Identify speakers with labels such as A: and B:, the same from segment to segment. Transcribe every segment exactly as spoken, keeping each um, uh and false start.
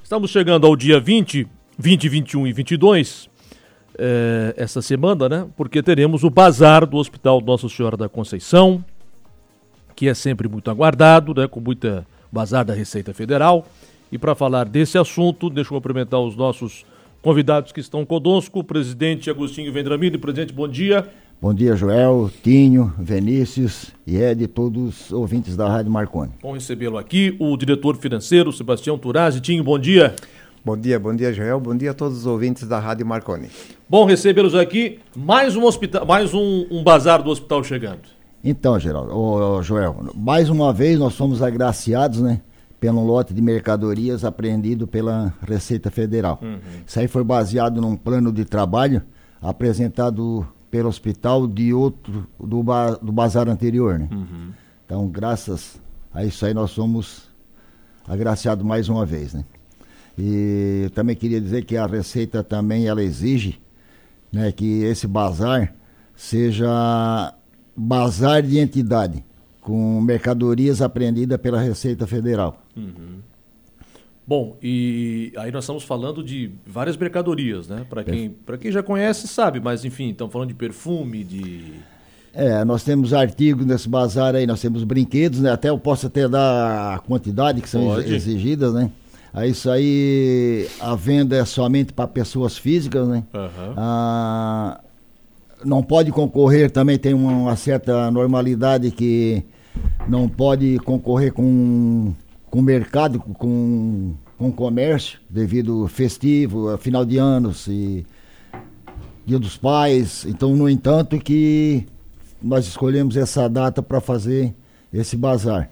A: Estamos chegando ao dia vinte, vinte, vinte e um e vinte e dois, é, essa semana, né? Porque teremos o bazar do Hospital Nossa Senhora da Conceição, que é sempre muito aguardado, né? Com muita bazar da Receita Federal. E para falar desse assunto, deixa eu cumprimentar os nossos convidados que estão conosco, o presidente Agostinho Vendramini. Presidente, bom dia.
B: Bom dia, Joel, Tinho, Vinícius e Ed, todos os ouvintes da Rádio Marconi.
A: Bom recebê-lo aqui, o diretor financeiro, Sebastião Turazzi. Tinho, bom dia.
C: Bom dia, bom dia, Joel, bom dia a todos os ouvintes da Rádio Marconi.
A: Bom recebê-los aqui, mais um, hospital, mais um, um bazar do hospital chegando.
B: Então, Geraldo, ô, ô, Joel, mais uma vez nós fomos agraciados, né, pelo lote de mercadorias apreendido pela Receita Federal. Uhum. Isso aí foi baseado num plano de trabalho apresentado pelo hospital de outro, do, ba, do bazar anterior, né? Uhum. Então, graças a isso aí, nós somos agraciados mais uma vez, né? E eu também queria dizer que a Receita também, ela exige, né, que esse bazar seja bazar de entidade, com mercadorias apreendidas pela Receita Federal. Uhum.
A: Bom, e aí nós estamos falando de várias mercadorias, né? Para quem, para quem já conhece, sabe, mas enfim, estamos falando de perfume, de...
B: É, nós temos artigos nesse bazar aí, nós temos brinquedos, né? Até eu posso até dar a quantidade que são Pode. exigidas, né? Aí isso aí, a venda é somente para pessoas físicas, né? Uhum. Ah, não pode concorrer, também tem uma, uma certa normalidade que não pode concorrer com... com mercado, com, com comércio, devido festivo, final de anos e Dia dos Pais. Então, no entanto, que nós escolhemos essa data para fazer esse bazar.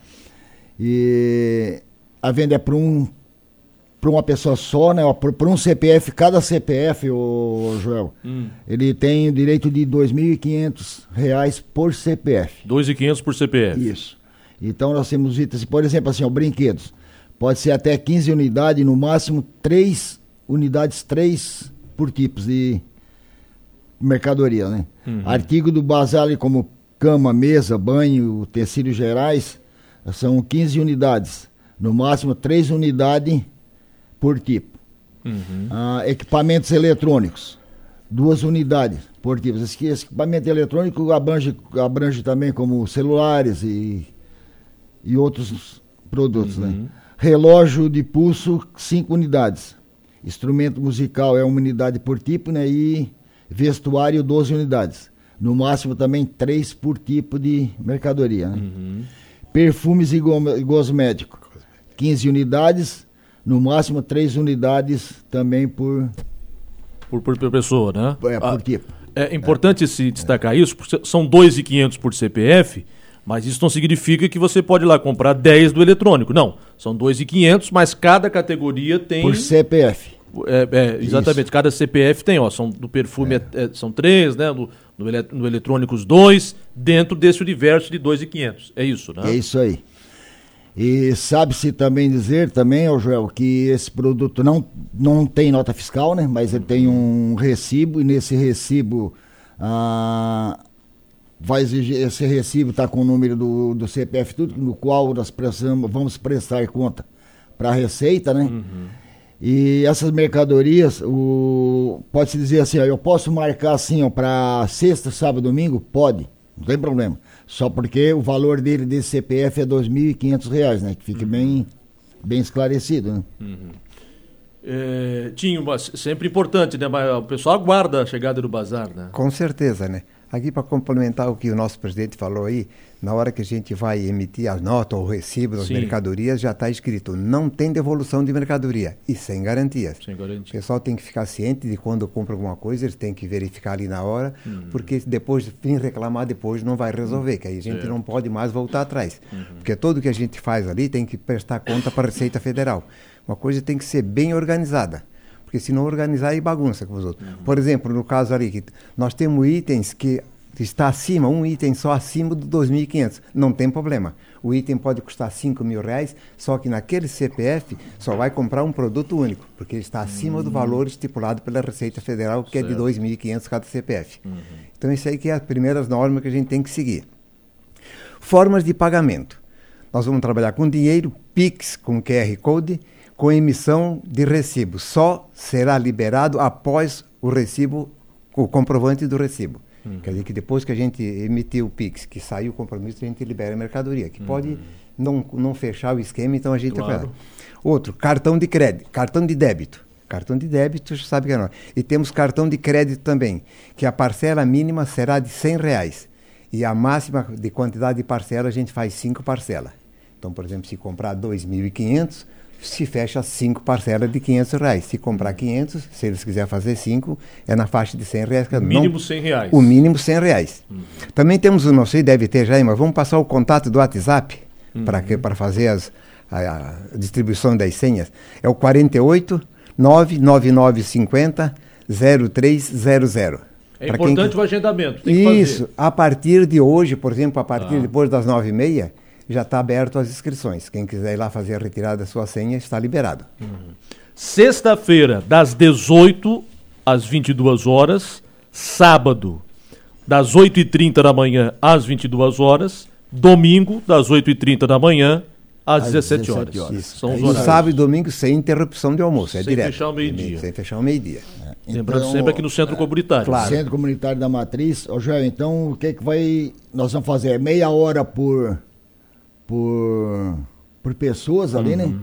B: E a venda é para um, para uma pessoa só, né? Para um C P F, cada C P F, ô, Joel, hum. ele tem o direito de dois mil e quinhentos reais por C P F.
A: dois mil e quinhentos por C P F.
B: Isso. Então nós temos itens, por exemplo, assim, ó, brinquedos. Pode ser até quinze unidades, no máximo três unidades, três por tipos de mercadoria, né? Uhum. Artigo do bazar, como cama, mesa, banho, utensílios gerais, são quinze unidades. No máximo três unidades por tipo. Uhum. Ah, equipamentos eletrônicos, duas unidades por tipo. Esse, esse equipamento eletrônico abrange, abrange também como celulares e e outros produtos, uhum. né? Relógio de pulso, cinco unidades. Instrumento musical é uma unidade por tipo, né? E vestuário, doze unidades. No máximo também três por tipo de mercadoria, né? Uhum. Perfumes e cosméticos, quinze unidades. No máximo três unidades também por...
A: Por, por, por pessoa, né?
B: É, por ah, tipo.
A: É importante é. se destacar é. isso, porque são dois mil e quinhentos por C P F, mas isso não significa que você pode ir lá comprar dez do eletrônico. Não, são dois mil e quinhentos, mas cada categoria tem...
B: Por C P F.
A: É, é, exatamente, isso. Cada C P F tem, ó, são, do perfume é. É, são três, né, no, no, ele, no eletrônicos dois, dentro desse universo de dois mil e quinhentos. É isso, né?
B: É isso aí. E sabe-se também dizer, também, ó, Joel, que esse produto não, não tem nota fiscal, né, mas ele tem um recibo, e nesse recibo... Ah, vai exigir, esse recibo está com o número do, do C P F, tudo, no qual nós precisamos, vamos prestar conta para a Receita, né? Uhum. E essas mercadorias, o, pode-se dizer assim, ó, eu posso marcar assim, para sexta, sábado, domingo? Pode, não tem problema. Só porque o valor dele desse C P F é dois mil e quinhentos reais, né? Que fique uhum. bem, bem esclarecido, né? Uhum.
A: É, Tinho, mas sempre importante, né? Mas o pessoal aguarda a chegada do bazar, né?
C: Com certeza, né? Aqui para complementar o que o nosso presidente falou aí, na hora que a gente vai emitir a nota ou o recibo das Sim. mercadorias, já está escrito, não tem devolução de mercadoria e sem garantias. Sem garantia. O pessoal tem que ficar ciente de quando compra alguma coisa, eles têm que verificar ali na hora, uhum. porque depois, vir reclamar depois não vai resolver, que aí a gente é. não pode mais voltar atrás. Uhum. Porque tudo que a gente faz ali tem que prestar conta para a Receita Federal. Uma coisa tem que ser bem organizada. Porque se não organizar, aí bagunça com os outros. Uhum. Por exemplo, no caso ali, que nós temos itens que está acima, um item só acima do dois mil e quinhentos. Não tem problema. O item pode custar cinco mil reais, só que naquele C P F só vai comprar um produto único, porque ele está acima uhum. do valor estipulado pela Receita Federal, que certo. é de dois mil e quinhentos cada C P F. Uhum. Então, isso aí que é as primeiras normas que a gente tem que seguir. Formas de pagamento. Nós vamos trabalhar com dinheiro, Pix, com Q R Code, com emissão de recibo. Só será liberado após o recibo, o comprovante do recibo. Uhum. Quer dizer que depois que a gente emitiu o Pix, que saiu o compromisso, a gente libera a mercadoria, que uhum. pode não, não fechar o esquema, então a gente...
A: Claro.
C: Outro, cartão de crédito, cartão de débito. Cartão de débito, você sabe que é não. E temos cartão de crédito também, que a parcela mínima será de cem reais. E a máxima de quantidade de parcela, a gente faz cinco parcelas. Então, por exemplo, se comprar dois mil e quinhentos, se fecha cinco parcelas de quinhentos reais. Se comprar quinhentos, se eles quiserem fazer cinco, é na faixa de cem reais.
A: O mínimo cem reais.
C: O mínimo cem reais. Uhum. Também temos, não sei, deve ter já, mas vamos passar o contato do WhatsApp uhum. para fazer as, a, a distribuição das senhas. É o quarenta e oito, nove nove nove cinco zero, zero três zero zero.
A: É pra importante quem... o agendamento. Tem
C: que
A: fazer.
C: Isso. A partir de hoje, por exemplo, a partir
A: ah.
C: depois das nove e meia, já está aberto as inscrições. Quem quiser ir lá fazer a retirada da sua senha, está liberado.
A: Uhum. Sexta-feira, das dezoito às vinte e duas horas. Sábado, das oito e trinta da manhã às vinte e duas horas. Domingo, das oito e trinta da manhã às dezessete horas.
C: Isso. São os horários. No sábado e domingo, sem interrupção de almoço. É
A: sem
C: direto.
A: fechar o meio-dia.
C: Sem fechar o meio-dia.
A: É. Lembrando então, sempre aqui no Centro é, Comunitário.
B: Claro. Centro Comunitário da Matriz. Ô, Joel, então o que que vai... Nós vamos fazer meia hora por... por, por pessoas ali, uhum. né?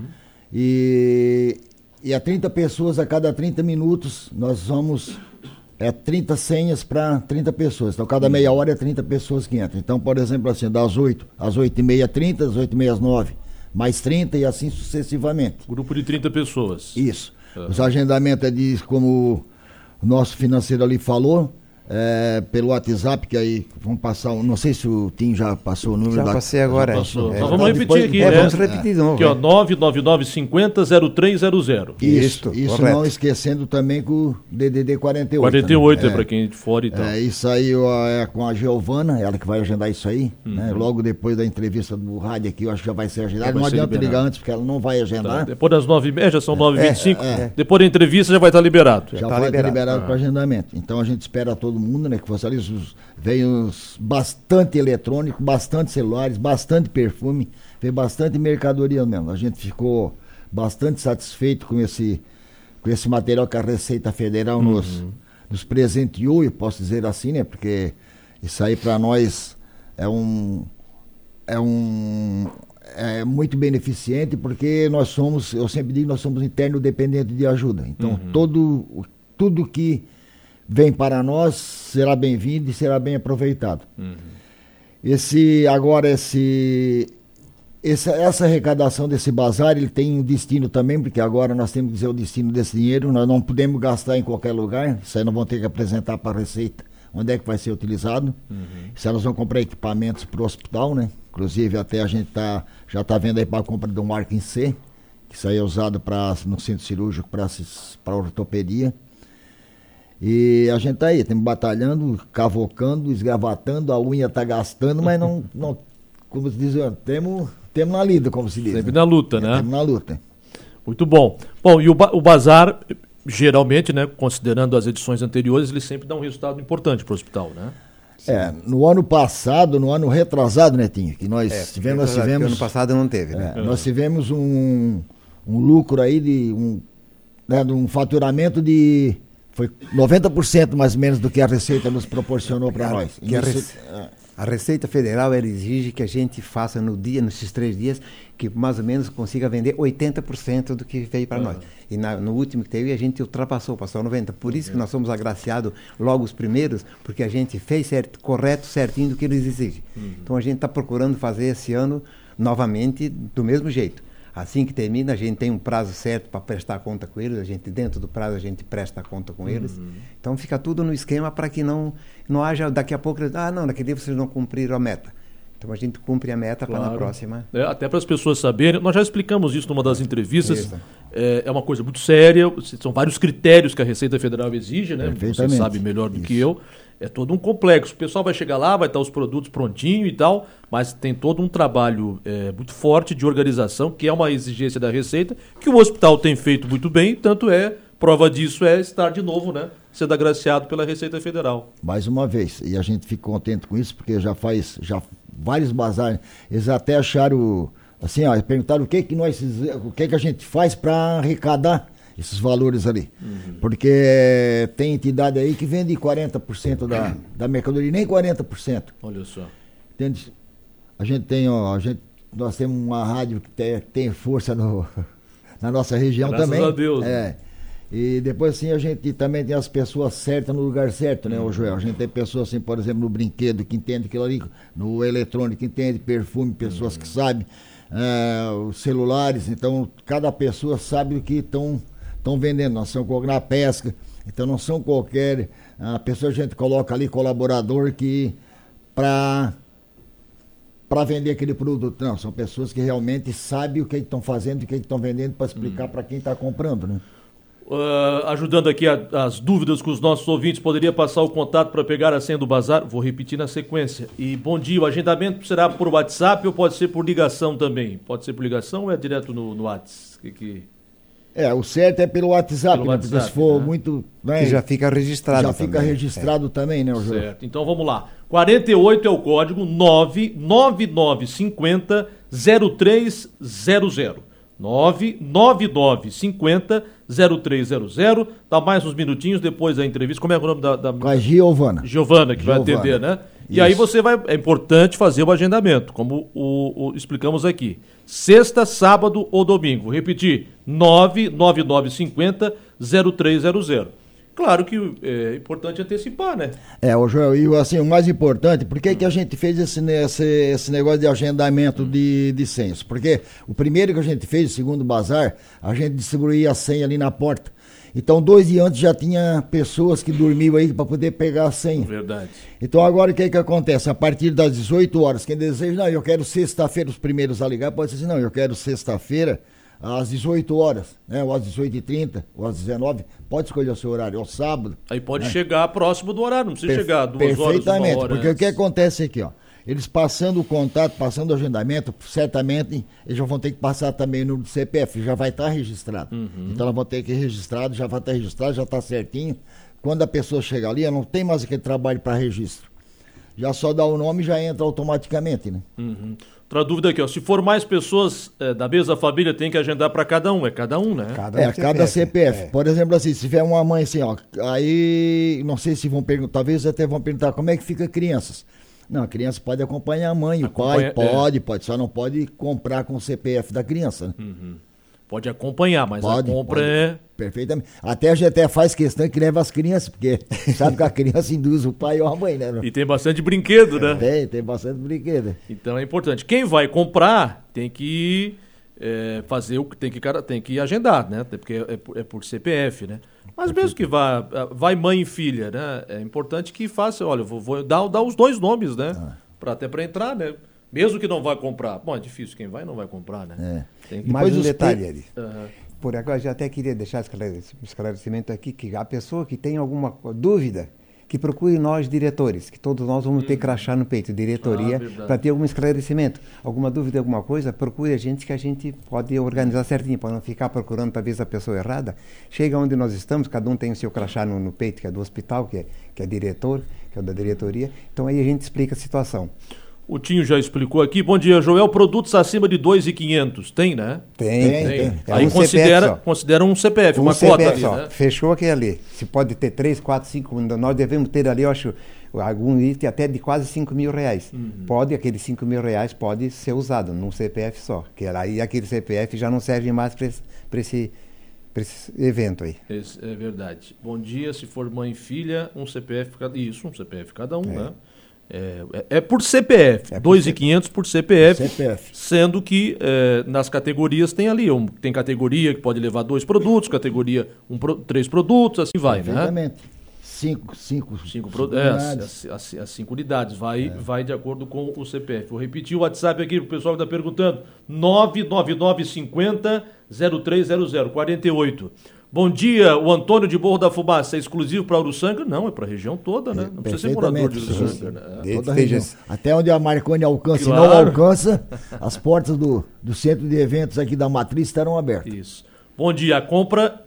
B: E, e a trinta pessoas a cada trinta minutos, nós vamos... É trinta senhas para trinta pessoas. Então, cada meia hora é trinta pessoas que entram. Então, por exemplo, assim, das oito às oito e meia, trinta, das oito e meia às nove, mais trinta e assim sucessivamente.
A: Grupo de trinta pessoas.
B: Isso. Uhum. Os agendamentos é de, como o nosso financeiro ali falou, é, pelo WhatsApp, que aí vamos passar, não sei se o Tim já passou o número.
C: Já
B: da...
C: passei agora.
A: Já passou.
C: É,
A: então vamos repetir depois, aqui,
C: é,
A: né?
C: Vamos repetir de novo.
A: Aqui, ó, nove nove nove cinco zero, zero três zero zero.
B: Isso, isso correto. Não esquecendo também com o D D D quarenta e oito.
A: quarenta e oito, né? É,
B: é
A: para quem é de fora e tal.
B: É, isso aí é com a Giovana, ela que vai agendar isso aí, uhum. né? Logo depois da entrevista do rádio aqui, eu acho que já vai ser agendado. Não adianta ligar antes, porque ela não vai agendar. Tá.
A: Depois das nove e meia, já são nove e vinte e cinco.
B: É, é.
A: Depois da entrevista já vai estar liberado.
B: Já,
A: já
B: vai
A: tá
B: estar liberado,
A: liberado
B: ah. para agendamento. Então a gente espera todo mundo, né? Que fosse ali, veio bastante eletrônico, bastante celulares, bastante perfume, veio bastante mercadoria mesmo. A gente ficou bastante satisfeito com esse, com esse material que a Receita Federal uhum. nos, nos presenteou, eu posso dizer assim, né? Porque isso aí para nós é um, é um é muito beneficente, porque nós somos, eu sempre digo, nós somos interno dependente de ajuda. Então, uhum. todo, tudo que vem para nós será bem-vindo e será bem aproveitado. Uhum. Esse, agora, esse, essa, essa arrecadação desse bazar, ele tem um destino também, porque agora nós temos que dizer o destino desse dinheiro, nós não podemos gastar em qualquer lugar, isso aí nós vamos ter que apresentar para a Receita onde é que vai ser utilizado. Uhum. Isso aí nós vamos comprar equipamentos para o hospital, né? Inclusive até a gente tá, já está vendo aí para a compra de um arco em C, que isso aí é usado pra, no centro cirúrgico para ortopedia. E a gente tá aí, estamos batalhando, cavocando, esgravatando, a unha tá gastando, mas não, não como se diz, temos temos na lida, como se diz.
A: Sempre
B: né?
A: na luta,
B: é,
A: né?
B: Temos na luta.
A: Muito bom. Bom, e o, ba- o bazar, geralmente, né, considerando as edições anteriores, ele sempre dá um resultado importante para o hospital, né?
B: Sim. É, no ano passado, no ano retrasado, Netinho, que nós
C: é,
B: tivemos, nós tivemos...
C: ano passado não teve, né?
B: É, nós tivemos um, um lucro aí de um, né, de um faturamento de... Foi noventa por cento mais ou menos do que a Receita nos proporcionou para nós.
C: Que a, Rece... a Receita Federal ela exige que a gente faça no dia, nesses três dias, que mais ou menos consiga vender oitenta por cento do que veio para uhum. nós. E na, no último que teve, a gente ultrapassou, passou noventa por cento. Por isso uhum. que nós somos agraciados logo os primeiros, porque a gente fez certo, correto, certinho do que eles exigem. Uhum. Então a gente está procurando fazer esse ano novamente do mesmo jeito. Assim que termina, a gente tem um prazo certo para prestar conta com eles, a gente dentro do prazo a gente presta conta com eles. Uhum. Então fica tudo no esquema para que não, não haja daqui a pouco, ah não, naquele dia vocês não cumpriram a meta. Então a gente cumpre a meta claro. Para na próxima.
A: É, até para as pessoas saberem, nós já explicamos isso numa das entrevistas, é, é uma coisa muito séria, são vários critérios que a Receita Federal exige, né? Você sabe melhor do isso. Que eu. É todo um complexo. O pessoal vai chegar lá, vai estar os produtos prontinhos e tal, mas tem todo um trabalho é, muito forte de organização, que é uma exigência da Receita, que o hospital tem feito muito bem, tanto é, prova disso é estar de novo, né, sendo agraciado pela Receita Federal.
B: Mais uma vez, e a gente fica contente com isso, porque já faz já vários bazares, eles até acharam assim, ó, perguntaram o que que nós, o que que a gente faz para arrecadar esses valores ali. Uhum. Porque tem entidade aí que vende quarenta por cento da, da mercadoria, nem quarenta por cento.
A: Olha só.
B: Entende? A gente tem, ó, a gente, nós temos uma rádio que tem, tem força no, na nossa região. Graças também.
A: Graças a Deus.
B: É. Né? E depois assim a gente também tem as pessoas certas no lugar certo, né, ô Joel? A gente tem pessoas assim, por exemplo, no brinquedo que entende aquilo ali, no eletrônico que entende, perfume, pessoas uhum. que sabem, é, os celulares, então cada pessoa sabe o que estão estão vendendo, não são na pesca, então não são qualquer a pessoa, a gente coloca ali colaborador que para para vender aquele produto, não, são pessoas que realmente sabem o que estão fazendo, o que estão vendendo para explicar uhum. para quem está comprando, né?
A: Uh, ajudando aqui a, as dúvidas com os nossos ouvintes, poderia passar o contato para pegar a senha do bazar? Vou repetir na sequência. E bom dia, o agendamento será por WhatsApp ou pode ser por ligação também? Pode ser por ligação ou é direto no, no WhatsApp? Que, que...
B: É, o certo é pelo WhatsApp,
A: pelo
B: né?
A: WhatsApp,
B: Porque se for
A: né?
B: muito... Né?
C: E já fica registrado
B: Já
C: também.
B: fica registrado é. também, né, o João?
A: Certo, então vamos lá. quarenta e oito é o código nove nove nove cinco zero zero três zero zero. nove nove nove cinco zero zero três zero zero. Dá mais uns minutinhos depois da entrevista. Como é o nome da... da...
B: Com a Giovana.
A: Giovana, que
B: Giovana.
A: vai atender, né? E
B: Isso.
A: aí você vai... É importante fazer o agendamento, como o, o explicamos aqui. Sexta, sábado ou domingo. Vou repetir. nove nove nove cinco zero zero três zero zero. Claro que é importante antecipar, né?
B: É, o Joel, e assim, o mais importante, por que que a gente fez esse, esse, esse negócio de agendamento de, de senhas? Porque o primeiro que a gente fez, o segundo bazar, a gente distribuía a senha ali na porta. Então, dois dias antes já tinha pessoas que dormiam aí para poder pegar a senha.
A: Verdade.
B: Então, agora o que que acontece? A partir das dezoito horas, quem deseja, não, eu quero sexta-feira, os primeiros a ligar, pode dizer assim, não, eu quero sexta-feira, às dezoito horas, né? Ou às dezoito e trinta, ou às dezenove, pode escolher o seu horário, ou sábado.
A: Aí pode
B: né?
A: chegar próximo do horário, não precisa
B: Per-
A: chegar duas horas,
B: Perfeitamente,
A: uma hora
B: porque o que
A: antes.
B: acontece aqui, ó, eles passando o contato, passando o agendamento, certamente eles já vão ter que passar também no C P F, já vai estar registrado. Uhum. Então elas vão ter que ir registrado, já vai estar registrado, já está certinho. Quando a pessoa chega ali, ela não tem mais aquele trabalho para registro. Já só dá o nome e já entra automaticamente, né?
A: Uhum. Outra dúvida aqui, ó. Se for mais pessoas é, da mesma família, tem que agendar para cada um. É cada um, né?
B: Cada é, um cada C P F. É. Por exemplo, assim, se tiver uma mãe assim, ó, aí não sei se vão perguntar, talvez até vão perguntar como é que fica crianças. Não, a criança pode acompanhar a mãe, Acompanha, o pai pode, é. pode, só não pode comprar com o C P F da criança, né?
A: Uhum. Pode acompanhar, mas
B: pode,
A: a compra
B: pode,
A: é...
B: Perfeitamente. Até a gente até faz questão que leva as crianças, porque sabe que a criança induz o pai ou a mãe, né?
A: E tem bastante brinquedo, né?
B: Tem, tem bastante brinquedo.
A: Então é importante. Quem vai comprar tem que é, fazer o que tem que, tem que agendar, né? Porque é por, é por C P F, né? Mas mesmo que vá, vai mãe e filha, né? É importante que faça, olha, vou, vou dar, dar os dois nomes, né? Ah. Pra, até para entrar, né? Mesmo que não vai comprar. Bom, é difícil, quem vai não vai comprar, né?
C: É. Tem que... Mais um detalhe ali.
A: Uhum.
C: Por agora, já até queria deixar esclarecimento aqui, que a pessoa que tem alguma dúvida, que procure nós, diretores, que todos nós vamos ter crachá no peito, diretoria, ah, para ter algum esclarecimento. Alguma dúvida, alguma coisa, procure a gente que a gente pode organizar certinho, para não ficar procurando talvez a pessoa errada. Chega onde nós estamos, cada um tem o seu crachá no, no peito, que é do hospital, que é, que é diretor, que é da diretoria. Então aí a gente explica a situação.
A: O Tinho já explicou aqui. Bom dia, Joel. Produtos acima de dois mil e quinhentos, tem, né?
C: Tem, tem. tem.
A: É Aí um considera, considera um C P F, um uma C P F cota ali,
C: só.
A: Né?
C: Fechou aquele ali. Se pode ter três, quatro, cinco, nós devemos ter ali, eu acho, algum item até de quase cinco mil reais. Uhum. Pode, aqueles cinco mil reais pode ser usado num C P F só. Que aí aquele C P F já não serve mais para esse, esse, esse evento aí.
A: Esse é verdade. Bom dia, se for mãe e filha, um C P F cada Isso, um C P F cada um, é. né? É, é por C P F, é dois mil e quinhentos por C P F,
B: C P F.
A: Sendo que é, nas categorias tem ali, um, tem categoria que pode levar dois produtos, categoria um, três produtos, assim vai, né?
B: Cinco, cinco,
A: cinco, cinco pro, é, as, as, as cinco unidades, vai, é. vai de acordo com o C P F. Vou repetir o WhatsApp aqui para o pessoal que está perguntando, nove nove nove cinco zero zero três zero zero, quarenta e oito. Bom dia, o Antônio de Morro da Fumaça, é exclusivo para Uruçanga? Não, é para a região toda, né? Não precisa ser morador de Uruçanga, né?
B: É. Toda a região. Até onde a Marconi alcança, claro. E não alcança, as portas do, do centro de eventos aqui da Matriz estarão abertas.
A: Isso. Bom dia, a compra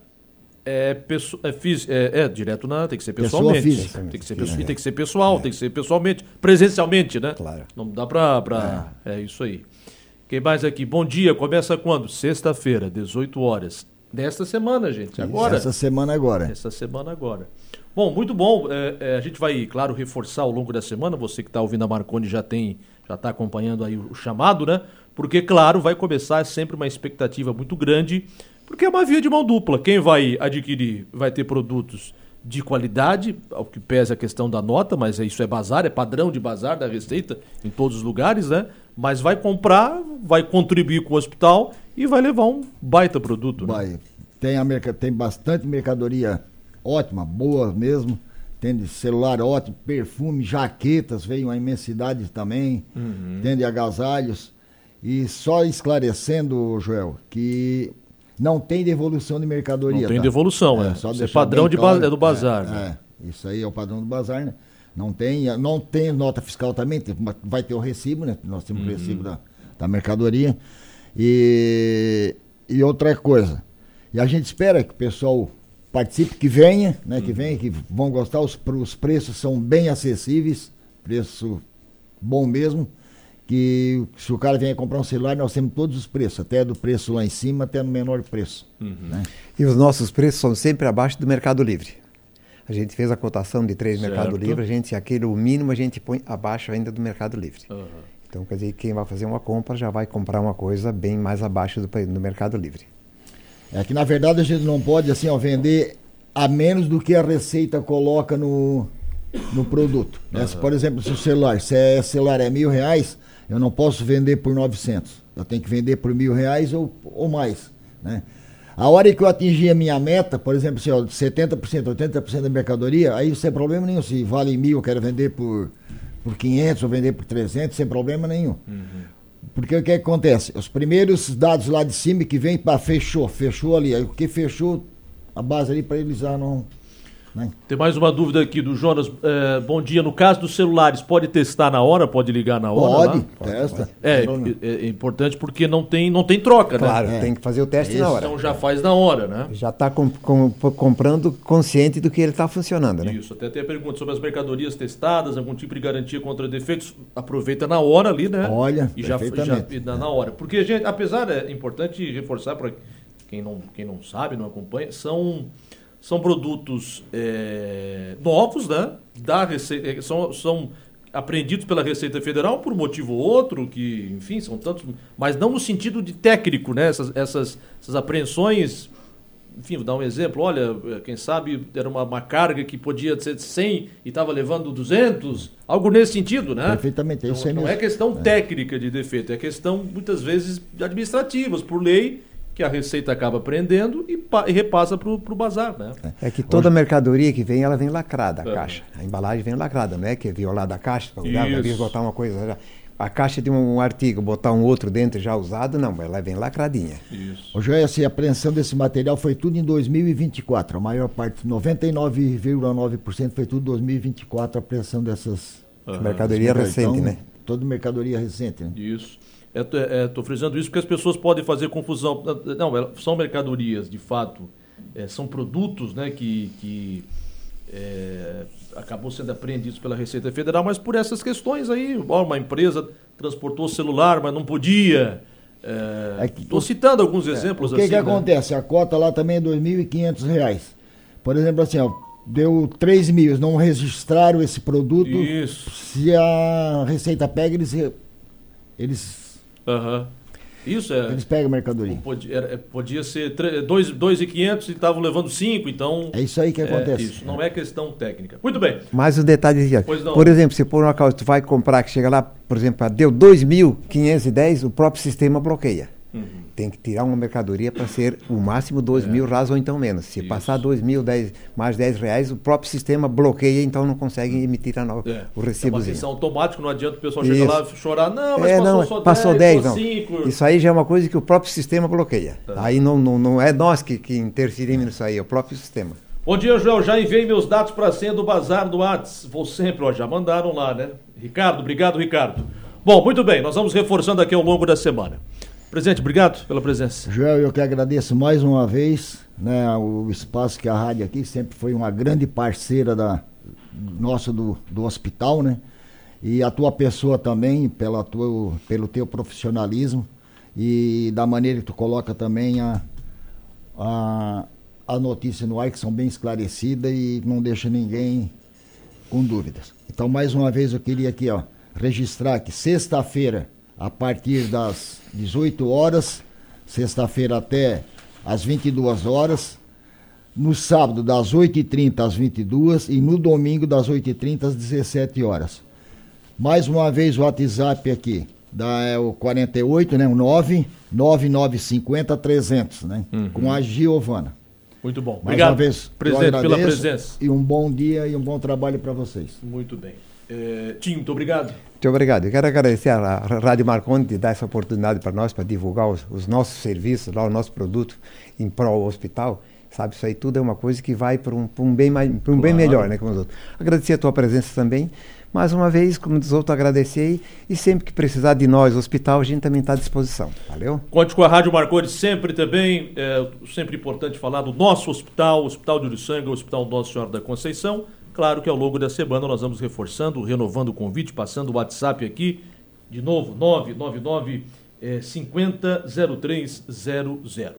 A: é, peço, é, é, é direto na... tem que ser pessoalmente.
B: Física.
A: Tem que ser, pessoal, é. tem que ser pessoal, é. tem que ser pessoalmente, presencialmente, né?
C: Claro.
A: Não dá para... É. é isso aí. Quem mais aqui? Bom dia, começa quando? Sexta-feira, dezoito horas. Desta semana, gente, agora.
B: Essa semana agora.
A: Essa semana agora. Bom, muito bom. É, é, a gente vai, claro, reforçar ao longo da semana. Você que está ouvindo a Marconi já tem, já está acompanhando aí o, o chamado, né? Porque, claro, vai começar é sempre uma expectativa muito grande, porque é uma via de mão dupla. Quem vai adquirir vai ter produtos de qualidade, ao que pesa a questão da nota, mas isso é bazar, é padrão de bazar da Receita em todos os lugares, né? Mas vai comprar, vai contribuir com o hospital e vai levar um baita produto. Né?
B: Vai. Tem, a merc... tem bastante mercadoria ótima, boa mesmo. Tem de celular ótimo, perfume, jaquetas, veio uma imensidade também. Uhum. Tem de agasalhos. E só esclarecendo, Joel, que não tem devolução de mercadoria.
A: Não tem
B: tá?
A: devolução, é. é. Só isso é padrão de claro, ba... é do bazar.
B: É,
A: né?
B: é, isso aí é o padrão do bazar, né? Não tem, não tem nota fiscal também, tem, vai ter o recibo, né? Nós temos o uhum. recibo da, da mercadoria. E, e outra coisa, e a gente espera que o pessoal participe, que venha, né? Uhum. Que venha, que vão gostar, os, os preços são bem acessíveis, preço bom mesmo. Que se o cara vier comprar um celular, nós temos todos os preços, até do preço lá em cima até no menor preço. Uhum. Né?
C: E os nossos preços são sempre abaixo do Mercado Livre. A gente fez a cotação de três certo. Mercado Livre, a gente, se aquele o mínimo, a gente põe abaixo ainda do Mercado Livre. Uhum. Então, quer dizer, quem vai fazer uma compra já vai comprar uma coisa bem mais abaixo do, do Mercado Livre.
B: É que, na verdade, a gente não pode, assim, ó, vender a menos do que a Receita coloca no, no produto. Né? Uhum. Se, por exemplo, se o celular, se é celular é mil reais, eu não posso vender por novecentos. Eu tenho que vender por mil reais ou, ou mais, né? A hora que eu atingir a minha meta, por exemplo, se ó, setenta por cento, oitenta por cento da mercadoria, aí sem problema nenhum. Se vale mil, eu quero vender por, por quinhentos ou vender por trezentos, sem problema nenhum. Uhum. Porque o que acontece? Os primeiros dados lá de cima que vem, pá, fechou, fechou ali. Aí o que fechou, a base ali para eles já não... Né?
A: Tem mais uma dúvida aqui do Jonas. É, bom dia. No caso dos celulares, pode testar na hora? Pode ligar na hora?
B: Pode, lá? Testa.
A: É, é, é importante porque não tem, não tem troca,
C: claro,
A: né?
C: Claro, tem que fazer o teste Isso. na hora.
A: Então já faz na hora, né?
C: Já está com, com, comprando consciente do que ele está funcionando, né?
A: Isso. Até tem a pergunta sobre as mercadorias testadas, algum tipo de garantia contra defeitos. Aproveita na hora ali, né?
B: Olha,
A: e já, já na hora. Porque, gente, apesar, é importante reforçar para quem não, quem não sabe, não acompanha, são... São produtos é, novos, né? Da Receita, são, são apreendidos pela Receita Federal por um motivo ou outro, que, enfim, são tantos, mas não no sentido de técnico, né? Essas, essas, essas apreensões, enfim, vou dar um exemplo, olha, quem sabe era uma, uma carga que podia ser cem e estava levando duzentos, algo nesse sentido, né?
B: Perfeitamente, isso
A: então,
B: é
A: não é questão é. técnica de defeito, é questão, muitas vezes, administrativas, por lei, que a Receita acaba prendendo e, e repassa para o bazar, né?
C: É que toda Hoje... mercadoria que vem, ela vem lacrada, a é. caixa. A embalagem vem lacrada, não é que é violada a caixa, para botar uma coisa... A caixa de um artigo, botar um outro dentro já usado, não, ela vem lacradinha.
B: Isso. Hoje, assim, a apreensão desse material foi tudo em dois mil e vinte e quatro, a maior parte, noventa e nove vírgula nove por cento foi tudo em dois mil e vinte e quatro, a apreensão dessas...
C: Uhum. Mercadoria recente, então, né?
B: Toda mercadoria recente, né?
A: Isso. Estou frisando isso porque as pessoas podem fazer confusão. Não, são mercadorias, de fato, é, são produtos, né, que, que é, acabou sendo apreendidos pela Receita Federal, mas por essas questões aí, uma empresa transportou celular, mas não podia. Estou é, é citando alguns exemplos.
B: É, o que,
A: assim,
B: que
A: né?
B: acontece? A cota lá também é dois mil e quinhentos reais. Por exemplo, assim, ó, deu três mil, não registraram esse produto.
A: Isso.
B: Se a Receita pega, eles... eles
A: Uhum. Isso é.
B: Eles pegam a mercadoria.
A: Podia, era, podia ser dois mil e quinhentos e estavam levando cinco, então.
B: É isso aí que acontece.
A: É, isso, não é questão técnica. Muito bem.
C: Mais um detalhe aqui. Por exemplo, se por uma causa tu vai comprar que chega lá, por exemplo, deu dois mil quinhentos e dez, o próprio sistema bloqueia. Uhum. Tem que tirar uma mercadoria para ser o máximo dois mil, raso ou então menos. Se Isso. passar dois mil, dez, mais dez reais, o próprio sistema bloqueia, então não consegue emitir a no, é. o recibozinho. É uma automático,
A: não adianta o pessoal chegar lá e chorar, não, mas
C: é,
A: passou
C: não,
A: só
C: passou
A: dez,
C: não.
A: cinco.
C: Isso aí já é uma coisa que o próprio sistema bloqueia. É. Aí não, não, não é nós que, que interferimos nisso aí, é o próprio sistema.
A: Bom dia, Joel, já enviei meus dados para a senha do bazar do WhatsApp. Vou sempre, ó, já mandaram lá, né? Ricardo, obrigado, Ricardo. Bom, muito bem, nós vamos reforçando aqui ao longo da semana. Presidente, obrigado pela presença.
B: Joel, eu que agradeço mais uma vez, né, o espaço que a rádio aqui sempre foi uma grande parceira da, nossa do, do hospital, né? E a tua pessoa também, pela tua, pelo teu profissionalismo. e da maneira que tu coloca também a, a, a notícia no ar, que são bem esclarecidas e não deixa ninguém com dúvidas. Então, mais uma vez, eu queria aqui, ó, registrar que sexta-feira, a partir das dezoito horas, sexta-feira até às vinte e duas horas, no sábado das oito e trinta às vinte e duas e no domingo das oito e trinta às dezessete horas. Mais uma vez o WhatsApp aqui, da, é o quarenta e oito, né, o nove nove nove cinco zero trezentos, né, uhum. com a Giovana.
A: Muito bom.
B: Mais
A: Obrigado,
B: uma vez,
A: presidente, pela presença.
B: E um bom dia e um bom trabalho para vocês.
A: Muito bem. É, Tim, muito obrigado.
C: Muito obrigado. Eu quero agradecer à Rádio Marconi de dar essa oportunidade para nós, para divulgar os, os nossos serviços, lá, o nosso produto em prol do hospital. Sabe, isso aí tudo é uma coisa que vai para um, um, bem, mais, um claro. bem melhor, né, como os outros. Agradecer a tua presença também. Mais uma vez, como diz outro, agradecer e sempre que precisar de nós, o hospital, a gente também está à disposição. Valeu?
A: Conte com a Rádio Marconi sempre também. É sempre importante falar do nosso hospital, o Hospital de Uruçanga, o Hospital Nossa Senhora da Conceição. Claro que ao longo da semana nós vamos reforçando, renovando o convite, passando o WhatsApp aqui. De novo, nove nove nove cinquenta zero três zero zero.